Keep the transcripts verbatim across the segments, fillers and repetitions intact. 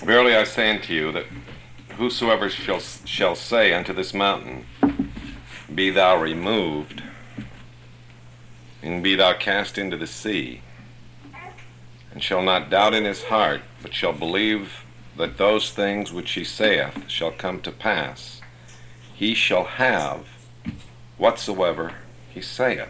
Verily I say unto you, that whosoever shall, shall say unto this mountain, Be thou removed, and be thou cast into the sea, and shall not doubt in his heart, but shall believe that those things which he saith shall come to pass, he shall have whatsoever he saith.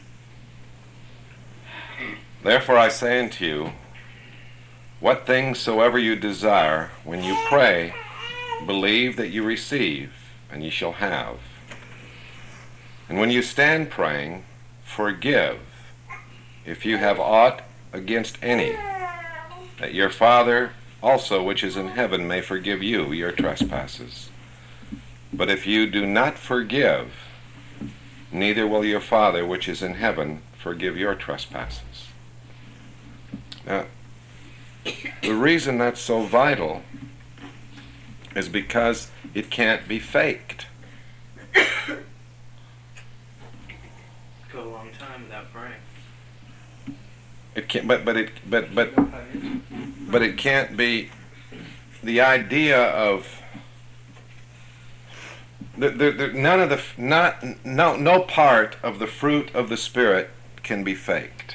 Therefore I say unto you, what things soever you desire, when you pray, believe that you receive, and ye shall have. And when you stand praying, forgive, if you have aught against any, that your Father also which is in heaven may forgive you your trespasses. But if you do not forgive, neither will your Father which is in heaven forgive your trespasses. Now, the reason that's so vital is because it can't be faked. Go a long time without praying. It can't, but but it but but but it can't be. The idea of the, the, the, none of the not no no part of the fruit of the Spirit can be faked.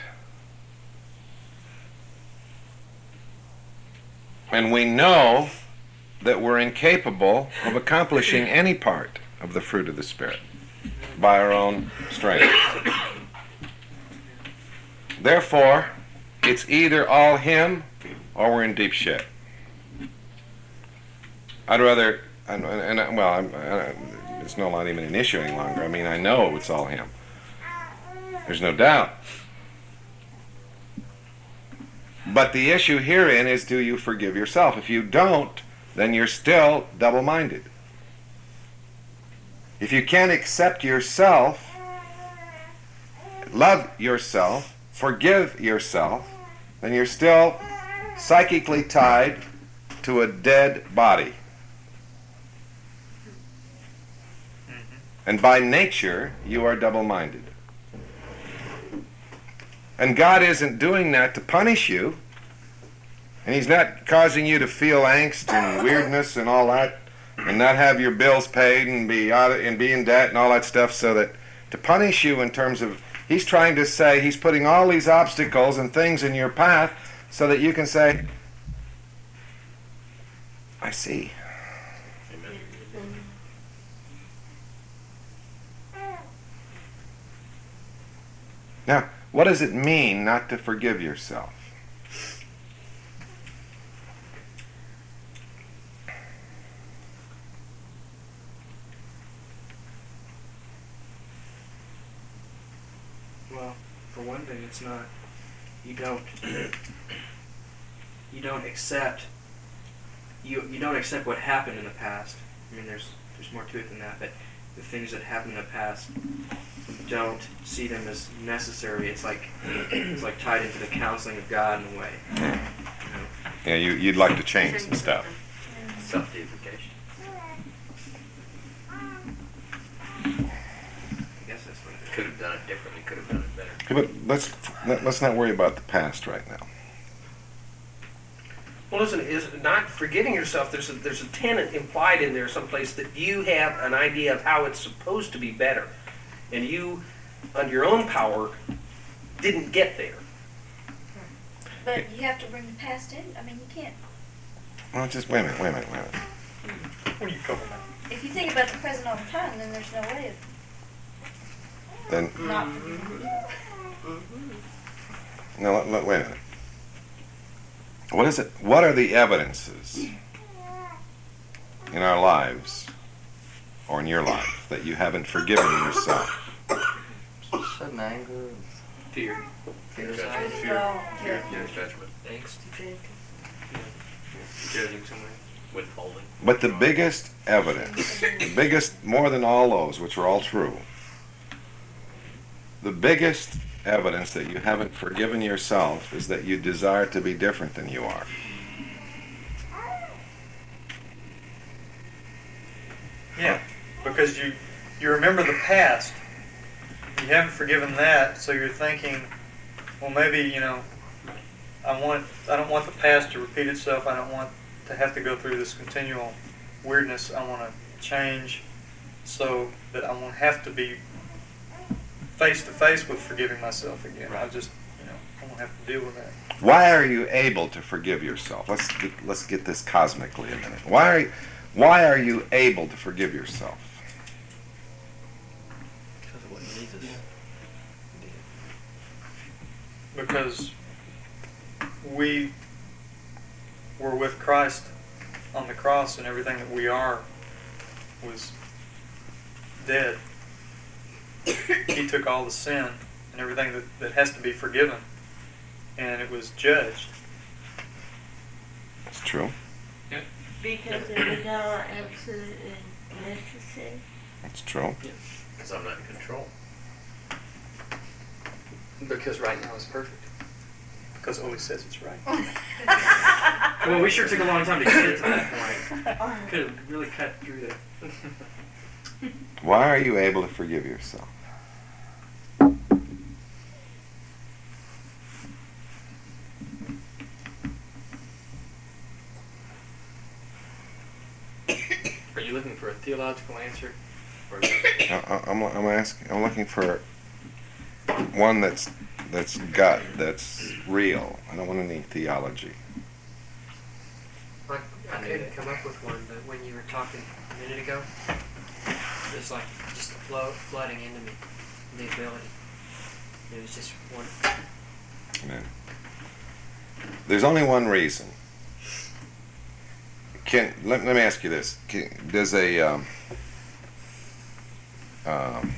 And we know that we're incapable of accomplishing any part of the fruit of the Spirit by our own strength. Therefore, it's either all Him or we're in deep shit. I'd rather, and, and well, I'm, I, it's no not even an issue any longer. I mean, I know it's all Him. There's no doubt. But the issue herein is, do you forgive yourself? If you don't, then you're still double-minded. If you can't accept yourself, love yourself, forgive yourself, then you're still psychically tied to a dead body. And by nature, you are double-minded. And God isn't doing that to punish you. And He's not causing you to feel angst and weirdness and all that, and not have your bills paid and be out of, and be in debt and all that stuff, so that to punish you in terms of, He's trying to say, He's putting all these obstacles and things in your path so that you can say, I see. Amen. Now, what does it mean not to forgive yourself? Well, for one thing, it's not, you don't, you don't accept, you you don't accept what happened in the past. I mean, there's there's more to it than that, but the things that happened in the past, don't see them as necessary. It's like it's like tied into the counseling of God in a way. You know? Yeah, you, you'd like to change some stuff. Self-deification. I guess that's what it is. Could have done it differently, could have done it better. But let's let, let's not worry about the past right now. Well, listen, is not forgiving yourself, there's a, there's a tenet implied in there someplace that you have an idea of how it's supposed to be better. And you, under your own power, didn't get there. But you have to bring the past in. I mean, you can't. Well, just wait a minute, wait a minute, wait a minute. What are you talking about? If you think about the present all the time, then there's no way of Then, not forgiving. no, let, let, wait a minute. What is it? What are the evidences in our lives, or in your life, that you haven't forgiven yourself? Sudden anger. Fear. Fear. Judgment. Fear. Fear. Fear. Judgment. Angst. Judging someone. Withholding. But the biggest evidence, the biggest, more than all those, which are all true, the biggest evidence that you haven't forgiven yourself is that you desire to be different than you are. Yeah, because you you remember the past. You haven't forgiven that, so you're thinking, well, maybe, you know, I want I don't want the past to repeat itself. I don't want to have to go through this continual weirdness. I want to change so that I won't have to be face to face with forgiving myself again. I just, you know, I won't have to deal with that. Why are you able to forgive yourself? Let's get, let's get this cosmically a minute. Why are you, why are you able to forgive yourself? Because of what Jesus did. Because we were with Christ on the cross, and everything that we are was dead. He took all the sin and everything that, that has to be forgiven, and it was judged. It's true. Because it was all absolutely necessary. It's true. Because I'm not in control. Because right now is perfect. Because Oli says it's right. Well, we sure took a long time to get to that point. Could have really cut through there. Why are you able to forgive yourself? Are you looking for a theological answer? Or I, I- I'm, I'm asking. I'm looking for one that's that's gut, that's real. I don't want any theology. I, I couldn't come up with one, but when you were talking a minute ago, it was like just a flow, flooding into me, the ability. It was just one. Amen. There's only one reason. Can let, let me ask you this: Can, does a um, um,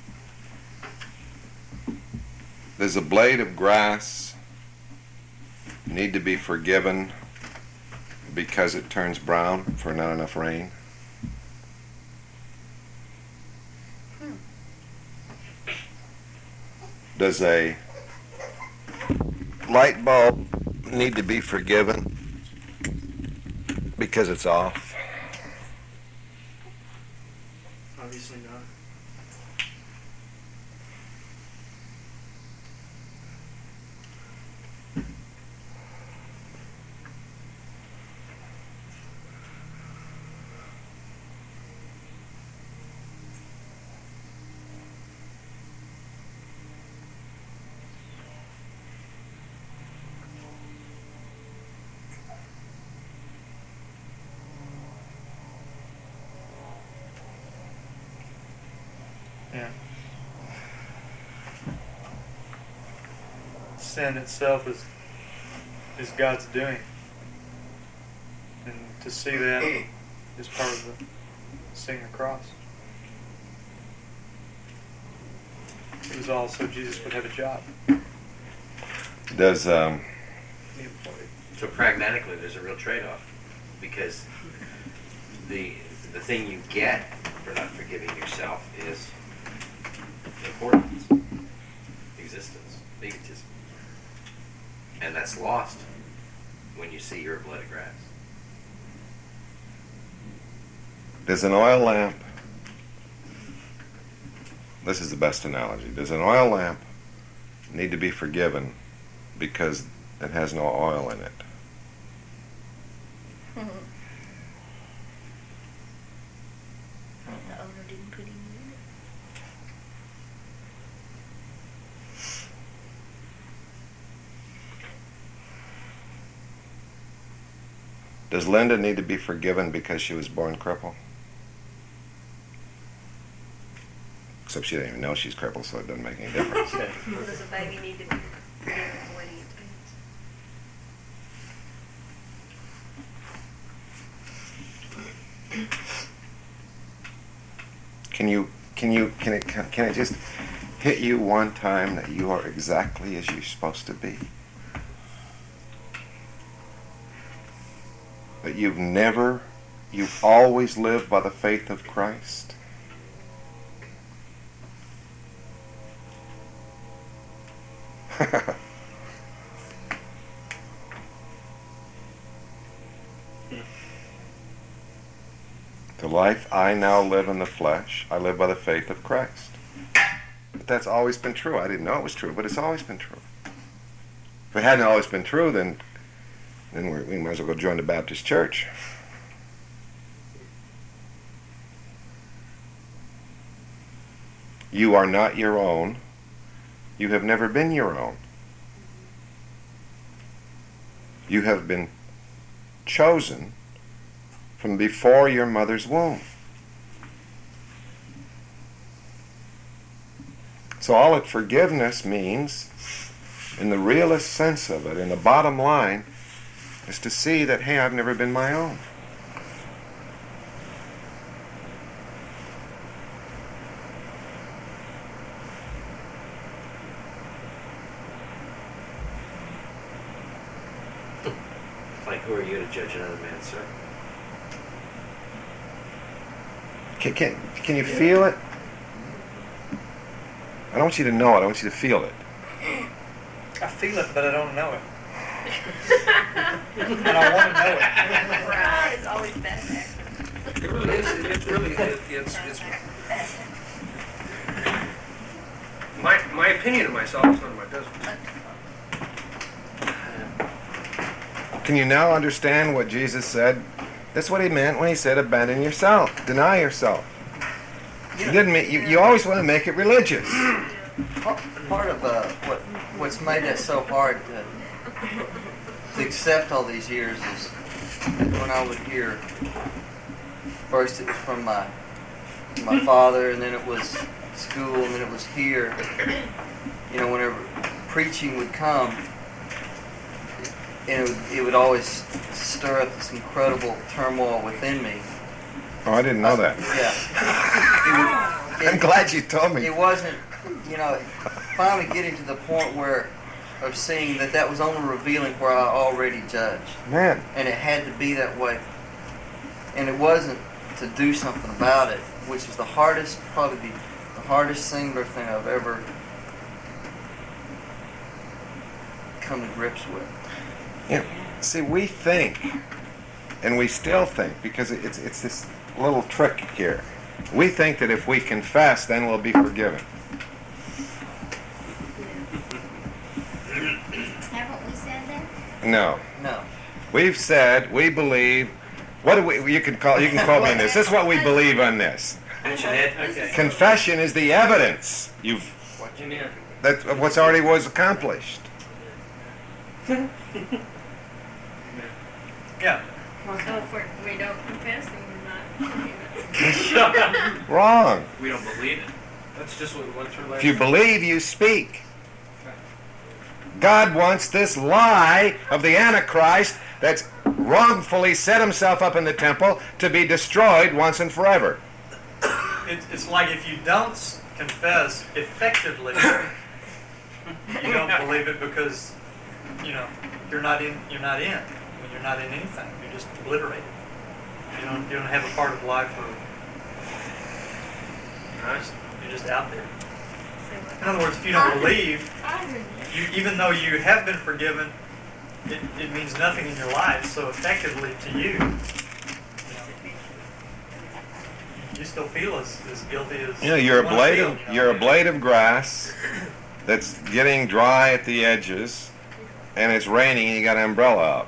does a blade of grass need to be forgiven because it turns brown for not enough rain? Does a light bulb need to be forgiven because it's off? Obviously not. Yeah. Sin itself is is God's doing, and to see that is part of the seeing the cross. It was all so Jesus would have a job. Does um, So pragmatically, there's a real trade-off, because the the thing you get for not forgiving yourself is importance, existence, egotism, and that's lost when you see your blood of grass. does an oil lamp? This is the best analogy. Does an oil lamp need to be forgiven because it has no oil in it? And the owner didn't put any in it. Does Linda need to be forgiven because she was born crippled? Except she didn't even know she's crippled, so it doesn't make any difference. Does a baby need to be forgiven when he attends? Can you, can you, can it, can, can it just hit you one time that you are exactly as you're supposed to be? That you've never, you've always lived by the faith of Christ? The life I now live in the flesh, I live by the faith of Christ. But that's always been true. I didn't know it was true, but it's always been true. If it hadn't always been true, then then we're, we might as well go join the Baptist church. You are not your own. You have never been your own. You have been chosen from before your mother's womb. So all that forgiveness means, in the realest sense of it, in the bottom line, is to see that, hey, I've never been my own. Like, who are you to judge another man, sir? Can, can, can you feel it? I don't want you to know it, I want you to feel it. I feel it, but I don't know it. And I want to know it. Right. It's always best actor. It really is. It's really it, it's it's my my opinion of myself is none of my business. Can you now understand what Jesus said? That's what he meant when he said abandon yourself, deny yourself. You didn't mean, you, you always want to make it religious. Part part of uh, what what's made that so hard to, to accept all these years is when I would hear, first it was from my my father, and then it was school, and then it was here. You know, whenever preaching would come, and it would, it would always stir up this incredible turmoil within me. Oh, I didn't know that. Yeah. It would, I'm glad you told me. It wasn't, you know, finally getting to the point where of seeing that that was only revealing where I already judged. Man, And it had to be that way. And it wasn't to do something about it, which is the hardest, probably the, the hardest singular thing I've ever come to grips with. yeah. See, we think, and we still think, because it's it's this little trick here. We think that if we confess, then we'll be forgiven. Haven't we said that? No. No. We've said, we believe, what do we, you can call, you can quote me on this. This is what we believe on this. Mention it. Okay. Confession is the evidence you've, Amen. that of what's already was accomplished. Yeah. So if we're, we don't confess, then we're not forgiven. Wrong. We don't believe it. That's just what we went through last If you believe, you speak. God wants this lie of the Antichrist that's wrongfully set himself up in the temple to be destroyed once and forever. It's, it's like if you don't s- confess effectively, you don't believe it because, you know, you're not in. You're not in. I mean, you're not in anything. You're just obliterated. You don't. You don't have a part of life. Or you're just, you're just out there. In other words, if you don't believe, you, even though you have been forgiven, it, it means nothing in your life. So effectively, to you, you know, you still feel as, as guilty as You know, you're a you wanna blade feel, of you know? you're a blade of grass that's getting dry at the edges, and it's raining, and you got an umbrella up.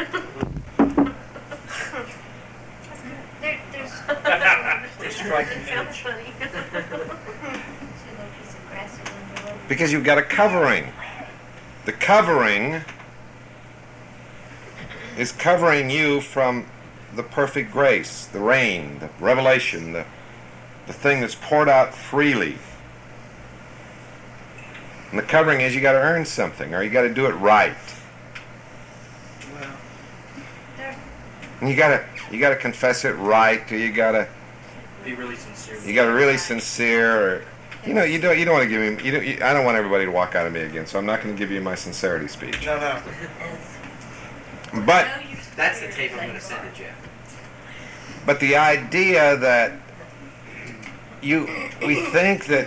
There, there's They're striking sounds image. funny. See a little piece of grass is under the- Because you've got a covering. The covering is covering you from the perfect grace, the rain, the revelation, the, the thing that's poured out freely. And the covering is you got to earn something, or you got to do it right. Well, There, And you got to you got to confess it right, or you got to Be really sincere. you got to really sincere, or you know you don't you don't want to give me you don't you, I don't want everybody to walk out of me again, so I'm not going to give you my sincerity speech. no, no. But know you're That's the supposed tape I'm to going to say send to Jeff. But the idea that you, we think that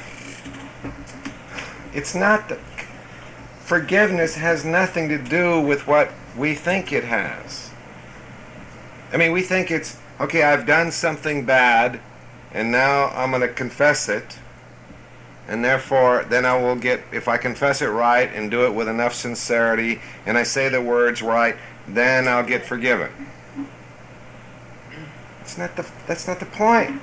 it's not that forgiveness has nothing to do with what we think it has. I mean, we think it's, okay, I've done something bad, and now I'm going to confess it, and therefore then I will get, if I confess it right and do it with enough sincerity, and I say the words right, then I'll get forgiven. It's not the, that's not the point.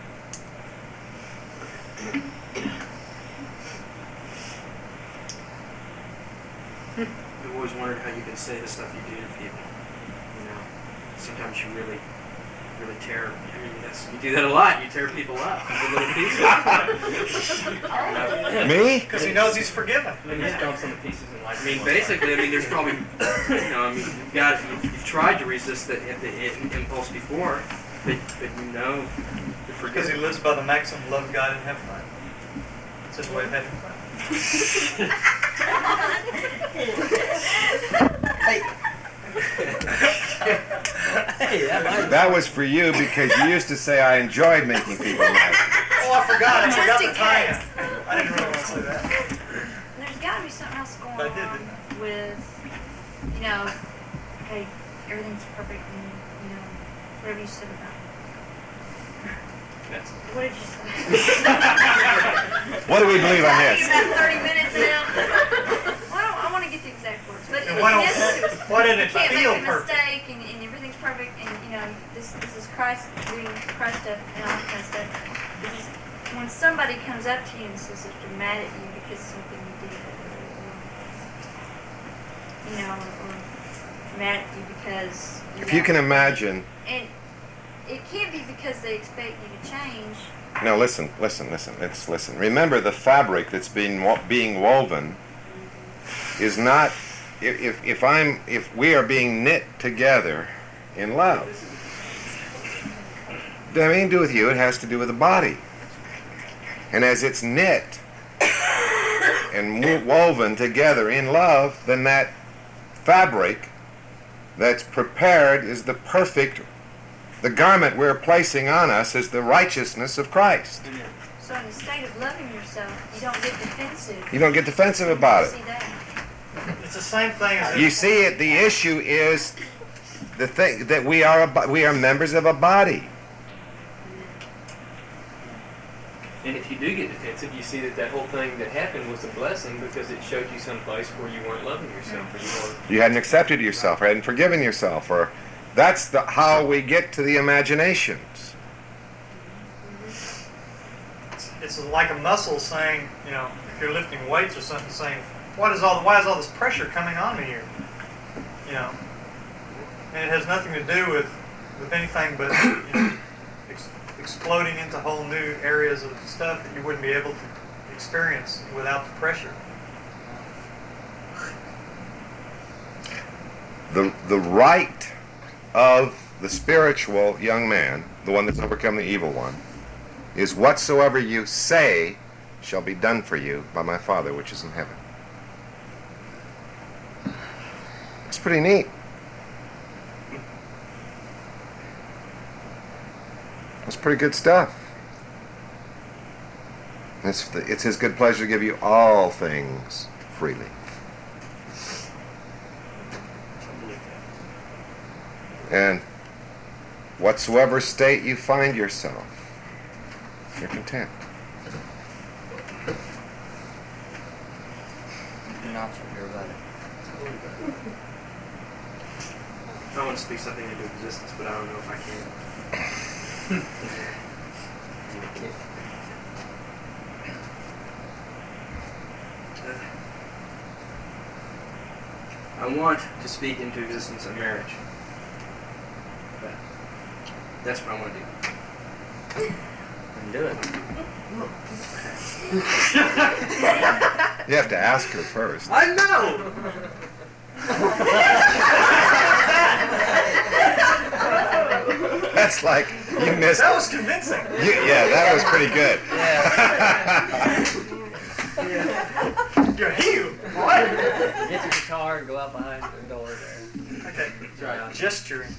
I've always wondered how you can say the stuff you do to people. You know, sometimes you really, really tear. I mean, that's, you do that a lot. You tear people up into little pieces. Me? Because he knows he's forgiven. I mean, yeah. Dump some pieces in life. I mean, basically, I mean, there's probably, you know, I mean, you've got, you've, you've tried to resist the, the, the impulse before, but, but you know, the Because he lives by the maxim, love God and have fun. It's his way of having fun. Hey, that might That was for you because you used to say I enjoyed making people mad. Oh, I forgot. I Just forgot in the tie-in. case. I didn't really want to say that. There's got to be something else going I did, on didn't with, you know, okay, everything's perfect and, you know, whatever you said about it. What did you say? What do we believe on Talking this? about thirty minutes now. Well, I, don't, I want to get the exact words, but And in why don't- essence, it was, why didn't you it can't feel make a perfect? mistake and, and everything's perfect and, you know, this this is Christ doing Christ stuff and all that kind of stuff. It's just, when somebody comes up to you and says that they're mad at you because of something you did, or, you know, or, or mad at you because you If you can imagine, and it can't be because they expect you to change. no, listen, listen, listen. It's listen. Remember, the fabric that's being wo- being woven is not. If, if if I'm if we are being knit together in love, it doesn't mean to do with you. It has to do with the body. And as it's knit and wo- woven together in love, then that fabric that's prepared is the perfect. The garment we're placing on us is the righteousness of Christ. So in the state of loving yourself, you don't get defensive. You don't get defensive about You it. see that? It's the same thing as You if, see it. The issue is the thing that we are a, bo- we are members of a body. And if you do get defensive, you see that that whole thing that happened was a blessing because it showed you some place where you weren't loving yourself or you weren't. You hadn't accepted yourself, or hadn't forgiven yourself, or that's the how we get to the imaginations. it's, it's like a muscle saying, you know, if you're lifting weights or something, saying, what is all, why is all this pressure coming on me here? You know, and it has nothing to do with, with anything but, you know, ex- exploding into whole new areas of stuff that you wouldn't be able to experience without the pressure. The the right of the spiritual young man, the one that's overcome the evil one, is whatsoever you say shall be done for you by my Father which is in heaven. It's pretty neat. That's pretty good stuff. It's, the, it's his good pleasure to give you all things freely. And whatsoever state you find yourself, you're content. not so sure about it. I want to speak something into existence, but I don't know if I can. I want to speak into existence a marriage. But that's what I want to do. And do it. You have to ask her first. I know! That's like you missed. That was convincing. You, yeah, that was pretty good. Yeah. You're healed. What? Get your guitar and go out behind the door there. Okay. That's right. Gesturing.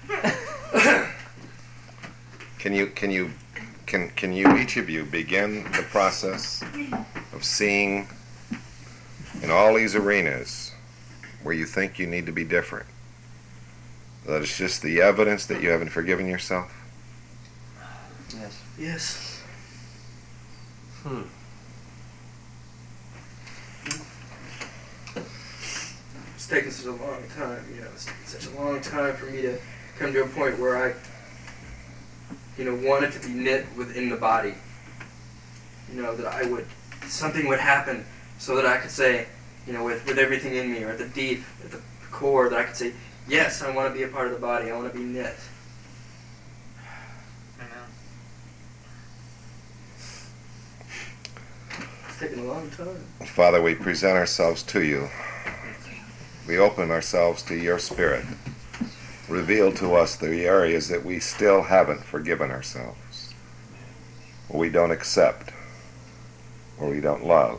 Can you can you can can you each of you begin the process of seeing in all these arenas where you think you need to be different, that it's just the evidence that you haven't forgiven yourself? Yes. Yes. taken such a long time. You know, it's such a long time for me to come to a point where I, you know, wanted to be knit within the body. You know, that I would, something would happen so that I could say, you know, with, with everything in me, or at the deep, at the core, that I could say, yes, I want to be a part of the body. I want to be knit. It's taken a long time. Father, we present ourselves to you. We open ourselves to your Spirit. Reveal to us the areas that we still haven't forgiven ourselves, or we don't accept, or we don't love.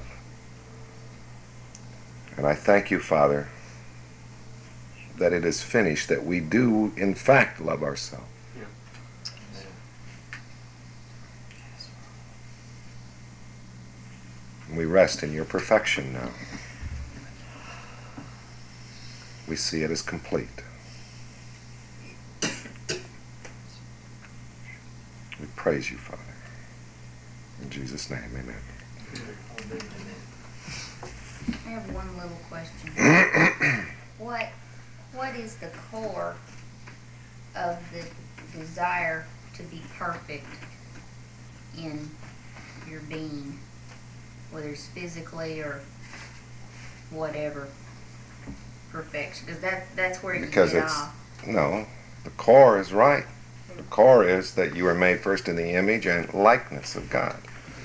And I thank you, Father, that it is finished, that we do, in fact, love ourselves. And we rest in your perfection now. We see it as complete. We praise you, Father. In Jesus' name, amen. I have one little question. what what is the core of the desire to be perfect in your being, whether it's physically or whatever perfection? Because that that's where you Because get it's off. no, the core is right. The core is that you were made first in the image and likeness of God.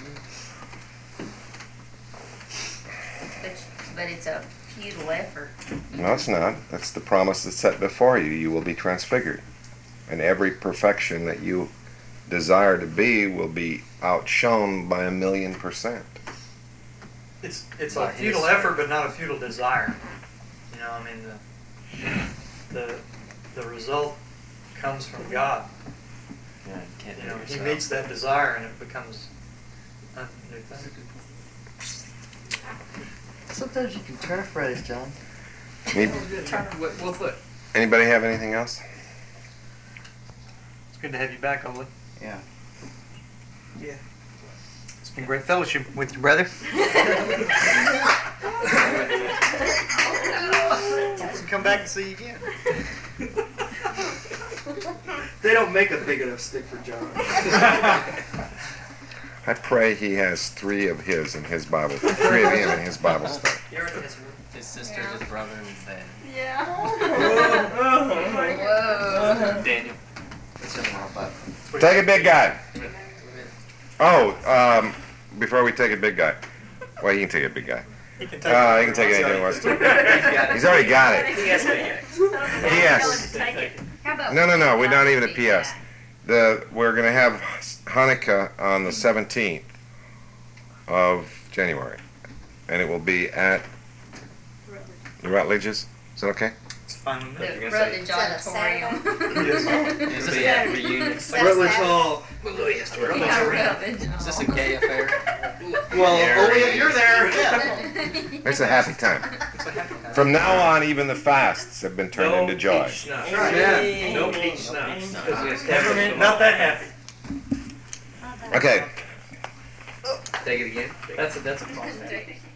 But, but it's a futile effort. No, it's not. That's the promise that's set before you. You will be transfigured. And every perfection that you desire to be will be outshone by a million percent. It's it's By a futile his- effort, but not a futile desire. You know, I mean, the the the result comes from God. Yeah, you can't You do know, it He yourself. meets that desire, and it becomes a new thing. Sometimes you can turn a phrase, John. Any- Well, well put. Anybody have anything else? It's good to have you back, Ole. Yeah. Yeah. It's been great fellowship with you, brother. Come back and see you again. They don't make a big enough stick for John. I pray he has three of his in his Bible, three of him in his Bible study. His, his sister, his brother, and his dad. Yeah. Whoa. Daniel. It's in my Bible. Take it, big guy. Oh, um, before we take it, big guy. Well, you can take it, big guy. He can take Uh, it. he can take anything he wants to. He's got it. He's already got it. He has to. P S. Take it. How about No, no, no. We're not Big even a P S. guy? The we're gonna have Hanukkah on the seventeenth of January, and it will be at the Rutledge's. Is that okay? It's fine with me. The You're gonna say- Rutledge Is that a Auditorium. Is this a reunion? Is Rutledge Hall. Yeah, Rutledge. this a gay affair? Well, only if you're there. It's a happy time. From now on, even the fasts have been turned into joy. Yeah. No peach schnapps. Not that happy. Okay. Take it again. That's a, that's a problem.